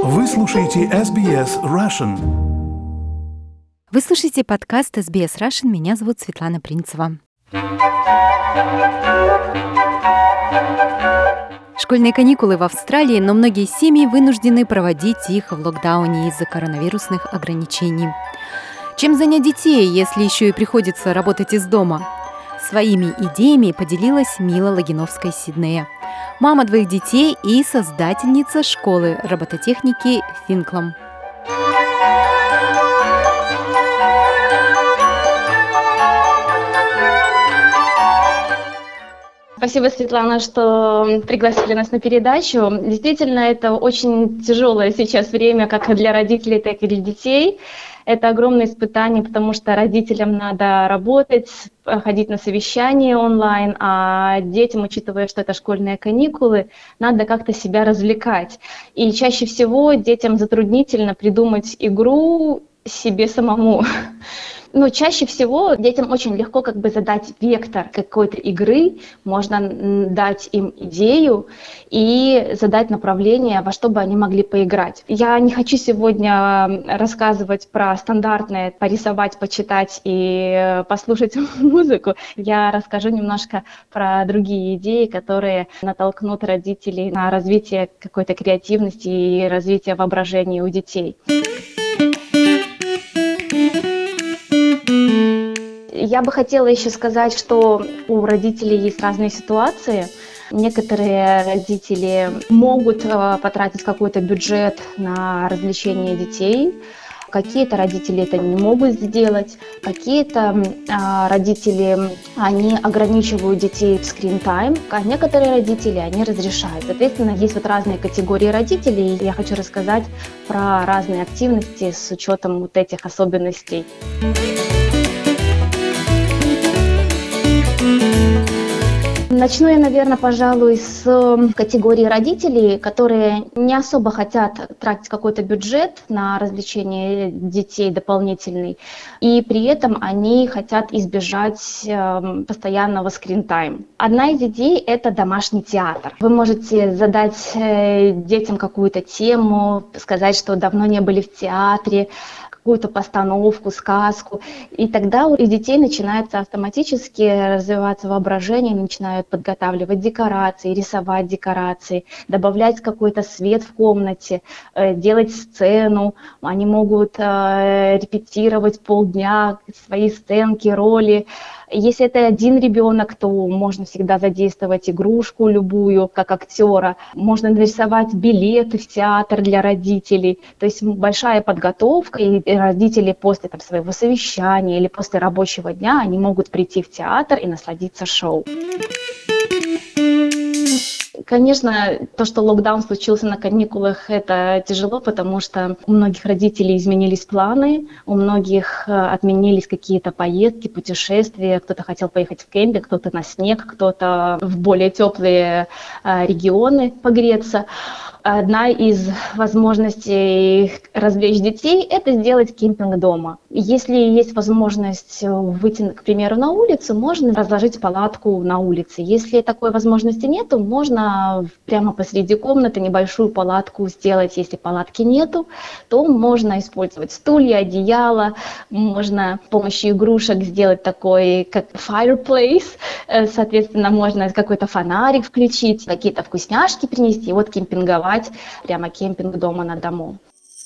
Вы слушаете SBS Russian. Вы слушаете подкаст SBS Russian. Меня зовут Светлана Принцева. Школьные каникулы в Австралии, но многие семьи вынуждены проводить их в локдауне из-за коронавирусных ограничений. Чем занять детей, если еще и приходится работать из дома? Своими идеями поделилась Мила Логиновская из Сиднея, мама двоих детей и создательница школы робототехники Finklum. Спасибо, Светлана, что пригласили нас на передачу. Действительно, это очень тяжелое сейчас время, как для родителей, так и для детей. Это огромное испытание, потому что родителям надо работать, ходить на совещания онлайн, а детям, учитывая, что это школьные каникулы, надо как-то себя развлекать. И чаще всего детям затруднительно придумать игру себе самому. Но чаще всего детям очень легко задать вектор какой-то игры, можно дать им идею и задать направление, во что бы они могли поиграть. Я не хочу сегодня рассказывать про стандартное порисовать, почитать и послушать музыку. Я расскажу немножко про другие идеи, которые натолкнут родителей на развитие какой-то креативности и развитие воображения у детей. Я бы хотела еще сказать, что у родителей есть разные ситуации. Некоторые родители могут потратить какой-то бюджет на развлечение детей. Какие-то родители это не могут сделать. Какие-то родители, они ограничивают детей в screen time, а некоторые родители, они разрешают. Соответственно, есть разные категории родителей. Я хочу рассказать про разные активности с учетом этих особенностей. Начну я, наверное, пожалуй, с категории родителей, которые не особо хотят тратить какой-то бюджет на развлечение детей дополнительный, и при этом они хотят избежать постоянного скрин-тайм. Одна из идей – это домашний театр. Вы можете задать детям какую-то тему, сказать, что давно не были в театре, какую-то постановку, сказку, и тогда у детей начинается автоматически развиваться воображение, начинают подготавливать декорации, рисовать декорации, добавлять какой-то свет в комнате, делать сцену, они могут репетировать полдня свои сценки, роли. Если это один ребенок, то можно всегда задействовать игрушку любую, как актера. Можно нарисовать билеты в театр для родителей. То есть большая подготовка, и родители после своего совещания или после рабочего дня, они могут прийти в театр и насладиться шоу. Конечно, то, что локдаун случился на каникулах, это тяжело, потому что у многих родителей изменились планы, у многих отменились какие-то поездки, путешествия, кто-то хотел поехать в кемпинг, кто-то на снег, кто-то в более теплые регионы погреться. Одна из возможностей развлечь детей – это сделать кемпинг дома. Если есть возможность выйти, к примеру, на улицу, можно разложить палатку на улице. Если такой возможности нет, можно прямо посреди комнаты небольшую палатку сделать. Если палатки нету, то можно использовать стулья, одеяло, можно с помощью игрушек сделать такой, как fireplace. Соответственно, можно какой-то фонарик включить, какие-то вкусняшки принести и кемпинговать прямо кемпинг дома на дому.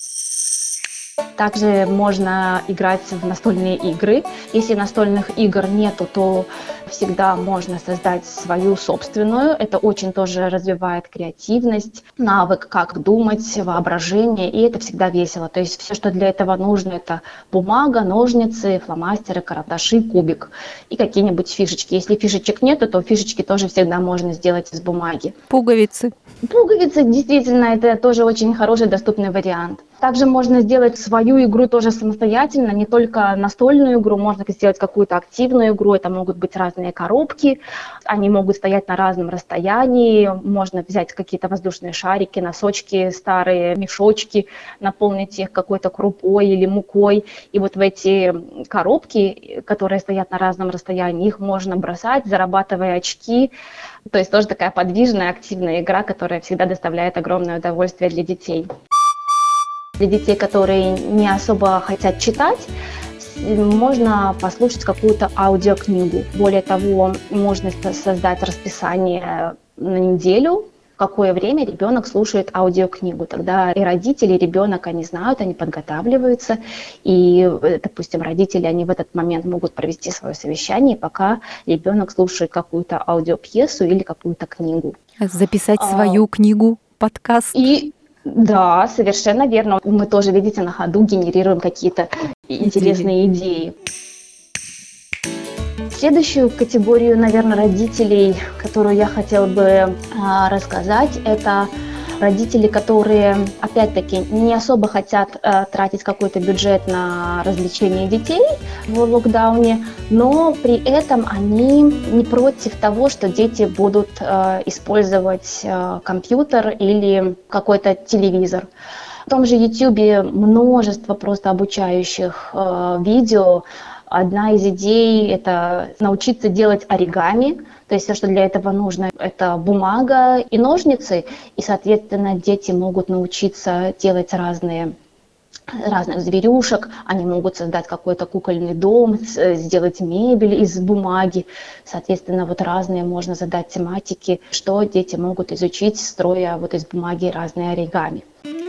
Также можно играть в настольные игры. Если настольных игр нету, то всегда можно создать свою собственную. Это очень тоже развивает креативность, навык, как думать, воображение, и это всегда весело. То есть все, что для этого нужно, это бумага, ножницы, фломастеры, карандаши, кубик и какие-нибудь фишечки. Если фишечек нету, то фишечки тоже всегда можно сделать из бумаги. Пуговицы. Пуговицы, действительно, это тоже очень хороший доступный вариант. Также можно сделать свою игру тоже самостоятельно, не только настольную игру, можно сделать какую-то активную игру, это могут быть разные коробки, они могут стоять на разном расстоянии, можно взять какие-то воздушные шарики, носочки, старые мешочки, наполнить их какой-то крупой или мукой, и в эти коробки, которые стоят на разном расстоянии, их можно бросать, зарабатывая очки. То есть тоже такая подвижная, активная игра, которая всегда доставляет огромное удовольствие для детей. Для детей, которые не особо хотят читать, можно послушать какую-то аудиокнигу. Более того, можно создать расписание на неделю, в какое время ребенок слушает аудиокнигу. Тогда и родители, и ребенок, они знают, они подготавливаются. И, допустим, родители, они в этот момент могут провести свое совещание, пока ребенок слушает какую-то аудиопьесу или какую-то книгу. Записать свою книгу, подкаст. Да, совершенно верно. Мы тоже, видите, на ходу генерируем какие-то интересные идеи. Следующую категорию, наверное, родителей, которую я хотела бы рассказать, это родители, которые, опять-таки, не особо хотят тратить какой-то бюджет на развлечения детей в локдауне, но при этом они не против того, что дети будут использовать компьютер или какой-то телевизор. В том же YouTube множество просто обучающих видео. Одна из идей – это научиться делать оригами. То есть все, что для этого нужно, это бумага и ножницы. И, соответственно, дети могут научиться делать разных зверюшек. Они могут создать какой-то кукольный дом, сделать мебель из бумаги. Соответственно, вот разные можно задать тематики, что дети могут изучить, строя вот из бумаги разные оригами.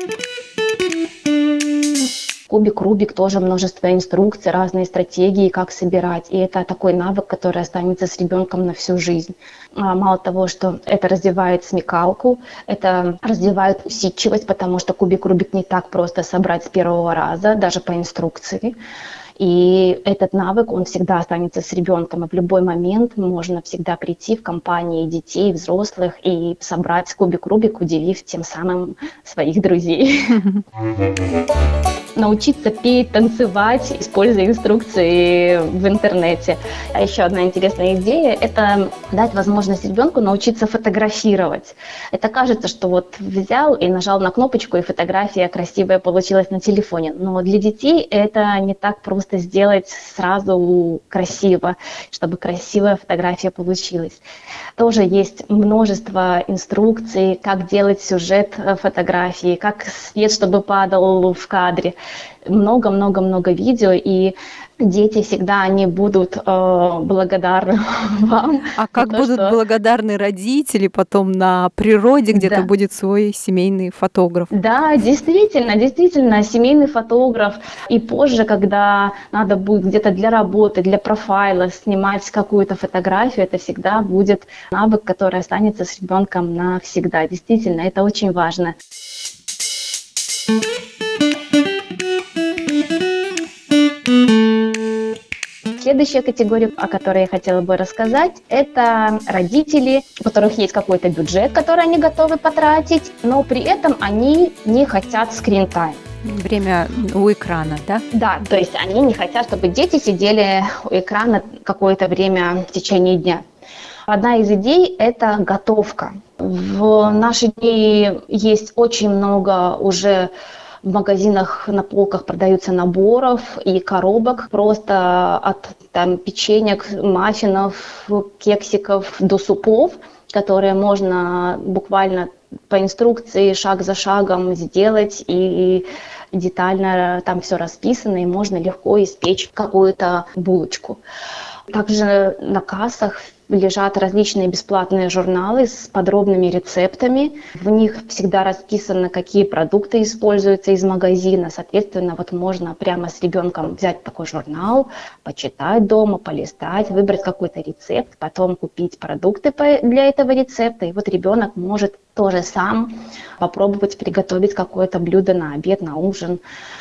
Кубик, Рубик, тоже множество инструкций, разные стратегии, как собирать. И это такой навык, который останется с ребенком на всю жизнь. Мало того, что это развивает смекалку, это развивает усидчивость, потому что кубик, Рубик не так просто собрать с первого раза, даже по инструкции. И этот навык, он всегда останется с ребенком, и в любой момент можно всегда прийти в компании детей, взрослых и собрать кубик, Рубик, удивив тем самым своих друзей. Научиться петь, танцевать, используя инструкции в интернете. А еще одна интересная идея – это дать возможность ребенку научиться фотографировать. Это кажется, что вот взял и нажал на кнопочку, и фотография красивая получилась на телефоне. Но для детей это не так просто сделать сразу красиво, чтобы красивая фотография получилась. Тоже есть множество инструкций, как делать сюжет фотографии, как свет, чтобы падал в кадре. Много-много-много видео, и дети всегда они будут благодарны вам. А как будут благодарны родители потом на природе, где-то будет свой семейный фотограф? Да, действительно, семейный фотограф. И позже, когда надо будет где-то для работы, для профайла снимать какую-то фотографию, это всегда будет навык, который останется с ребенком навсегда. Действительно, это очень важно. Следующая категория, о которой я хотела бы рассказать, это родители, у которых есть какой-то бюджет, который они готовы потратить, но при этом они не хотят скрин-тайм. Время у экрана, да? Да, то есть они не хотят, чтобы дети сидели у экрана какое-то время в течение дня. Одна из идей – это готовка. В наши дни есть очень много уже в магазинах на полках продаются наборов и коробок просто от печенек, маффинов, кексиков до супов, которые можно буквально по инструкции шаг за шагом сделать, и детально там все расписано, и можно легко испечь какую-то булочку. Также на кассах лежат различные бесплатные журналы с подробными рецептами. В них всегда расписано, какие продукты используются из магазина. Соответственно, вот можно прямо с ребенком взять такой журнал, почитать дома, полистать, выбрать какой-то рецепт, потом купить продукты для этого рецепта. И вот ребенок может тоже сам попробовать приготовить какое-то блюдо на обед, на ужин.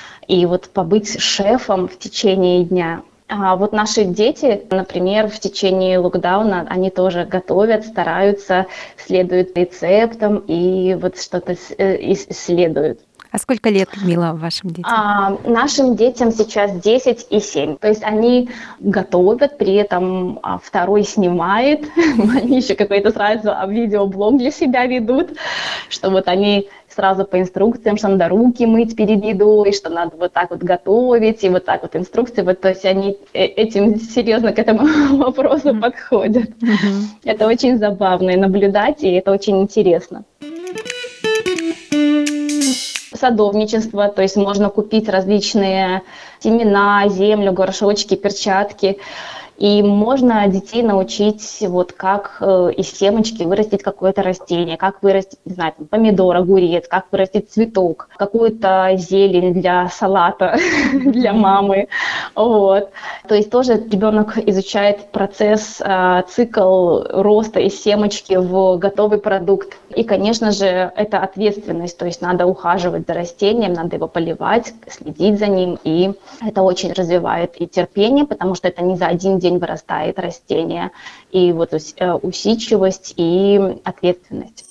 И вот побыть шефом в течение дня. А вот наши дети, например, в течение локдауна, они тоже готовят, стараются, следуют рецептам и вот что-то исследуют. А сколько лет, Мила, вашим детям? Нашим детям сейчас 10 и 7. То есть они готовят, при этом второй снимает. Они еще какой-то сразу видеоблог для себя ведут, что вот они сразу по инструкциям, что надо руки мыть перед едой, что надо вот так вот готовить, и вот так вот инструкции. Вот, то есть они этим серьезно к этому вопросу подходят. Это очень забавно наблюдать, и это очень интересно. садовничество, то есть можно купить различные семена, землю, горшочки, перчатки. И можно детей научить, вот как из семечки вырастить какое-то растение, как вырастить, не знаю, там, помидор, огурец, как вырастить цветок, какую-то зелень для салата для мамы. Вот. То есть тоже ребенок изучает процесс, цикл роста из семечки в готовый продукт. И, конечно же, это ответственность, то есть надо ухаживать за растением, надо его поливать, следить за ним, и это очень развивает и терпение, потому что это не за один день вырастает растение, и вот усидчивость и ответственность.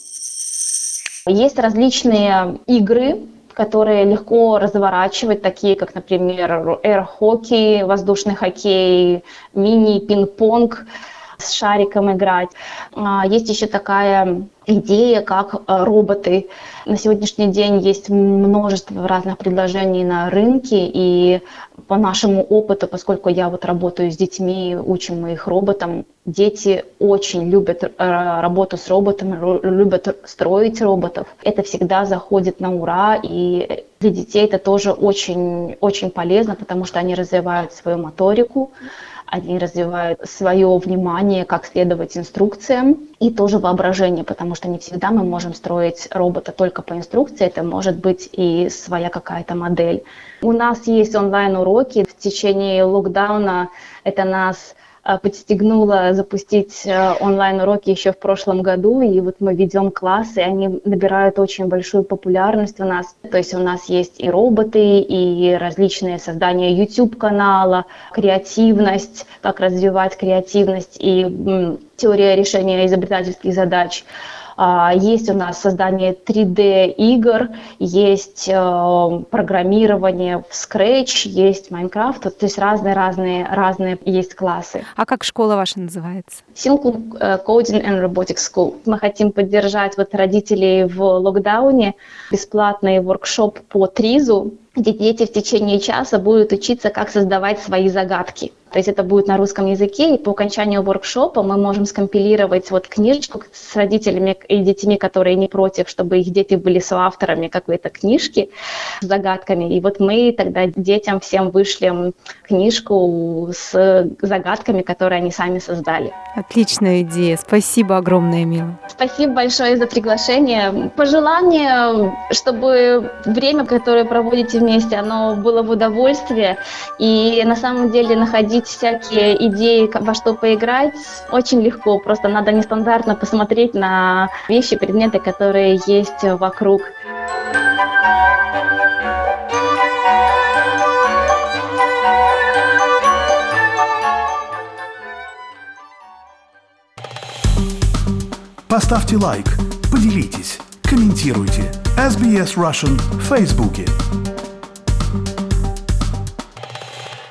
Есть различные игры, которые легко разворачивать, такие как, например, эйр-хоккей, воздушный хоккей, мини-пинг-понг, с шариком играть. Есть еще такая идея, как роботы. На сегодняшний день есть множество разных предложений на рынке, и по нашему опыту, поскольку я вот работаю с детьми, учим мы их роботам, дети очень любят работу с роботами, любят строить роботов. Это всегда заходит на ура, и для детей это тоже очень, очень полезно, потому что они развивают свою моторику, они развивают свое внимание, как следовать инструкциям, и тоже воображение, потому что не всегда мы можем строить робота только по инструкции, это может быть и своя какая-то модель. У нас есть онлайн-уроки. В течение локдауна это нас подстегнуло запустить онлайн-уроки еще в прошлом году, и вот мы ведем классы, они набирают очень большую популярность у нас. То есть у нас есть и роботы, и различные создания YouTube-канала, креативность, как развивать креативность и теория решения изобретательских задач. Есть у нас создание 3D-игр, есть программирование в Scratch, есть Minecraft, то есть разные есть классы. А как школа ваша называется? Sync Coding and Robotics School. Мы хотим поддержать вот родителей в локдауне, бесплатный воркшоп по ТРИЗу, где дети в течение часа будут учиться, как создавать свои загадки. То есть это будет на русском языке, и по окончанию воркшопа мы можем скомпилировать вот книжечку с родителями и детьми, которые не против, чтобы их дети были соавторами какой-то книжки с загадками. И вот мы тогда детям всем вышлем книжку с загадками, которые они сами создали. Отличная идея. Спасибо огромное, Мила. Спасибо большое за приглашение. Пожелание, чтобы время, которое проводите вместе, оно было в удовольствие. И на самом деле находить всякие идеи, во что поиграть, очень легко. Просто надо нестандартно посмотреть на вещи, предметы, которые есть вокруг. Поставьте лайк, поделитесь, комментируйте. SBS Russian в Фейсбуке.